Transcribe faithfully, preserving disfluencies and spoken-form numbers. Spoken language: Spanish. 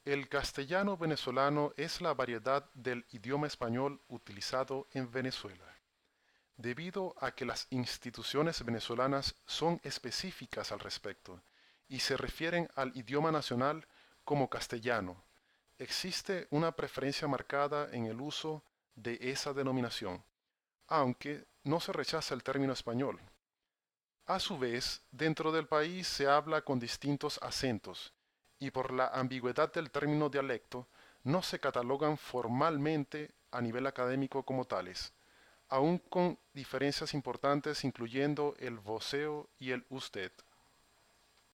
El castellano venezolano es la variedad del idioma español utilizado en Venezuela. Debido a que las instituciones venezolanas son específicas al respecto y se refieren al idioma nacional como castellano, existe una preferencia marcada en el uso de esa denominación, aunque no se rechaza el término español. A su vez, dentro del país se habla con distintos acentos, y por la ambigüedad del término dialecto, no se catalogan formalmente a nivel académico como tales, aun con diferencias importantes incluyendo el voceo y el usted.